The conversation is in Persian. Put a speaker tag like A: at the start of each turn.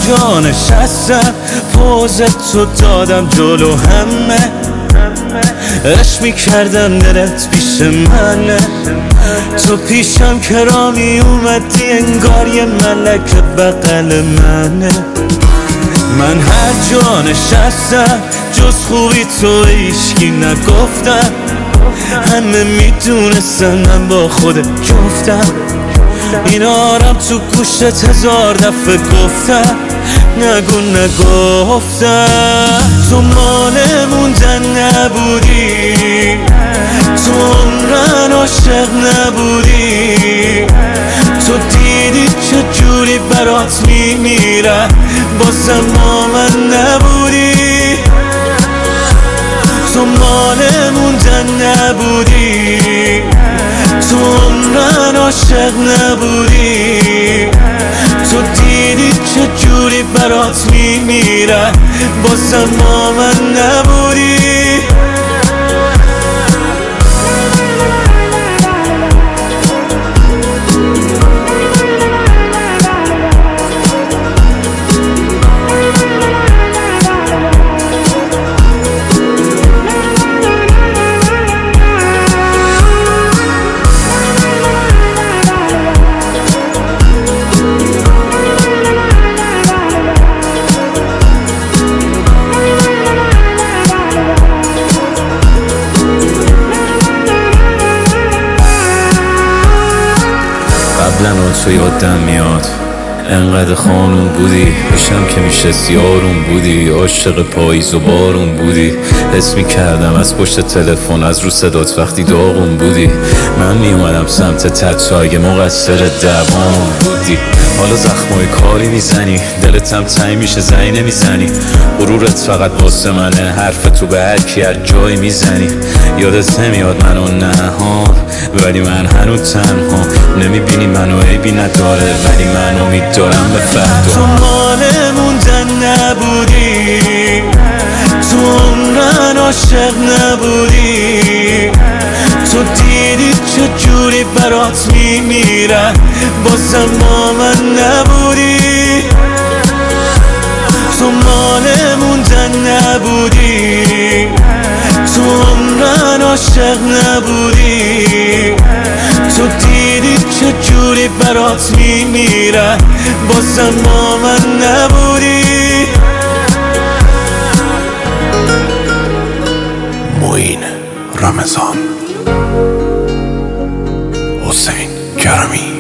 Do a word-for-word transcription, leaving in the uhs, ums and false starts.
A: جا نشستم پوزت تو دادم جلو همه، عشق میکردم دلت پیش منه، تو پیشم کرامی اومدی انگار یه ملک بغل منه. من هر جا نشستم جز خوبی تو هیچکی نگفتم، همه میدونستن من با خودت جفتم، این آرام تو گوشت هزار دفعه گفتم نگو نگفتم. تو مال موندن نبودی، تو عمرن عاشق نبودی، تو دیدی چجوری برات میمیرم بازم با من نبودی، تو مال موندن نبودی، تو عمرن عاشق نبودی، تو دیدی چجوری برات میمیرم بازم با من نبودی. قبلا تو یادم میاد انقدر خانون بودی، پیشم که میشستی آروم بودی، عاشق پاییز و بارون بودی، حس میکردم از پشت تلفن از رو صدات وقتی داغون بودی، من میومدم سمت تت اگه مقصر دوام بودی، حالا زخمای کاری میزنی دلت هم تنگ میشه زنی نمیزنی، غرورت فقط واسه منه، حرف تو به هر کی هر جایی میزنی، یادت نمیاد منو نه ها، ولی من هنوز تنها، نمیبینی منو عیبی نداره ولی من امید دارم به فردا. تو مال موندن نبودی، تو عمرن عاشق نبودی، تو دیدی چجوری برات میمیرم بازم با من نبودی، تو مال موندن نبودی، تو عمرن عاشق نبودی، تو دیدی چجوری برات میمیرم بازم با من نبودی.
B: معین رمضان، حسین کرمی.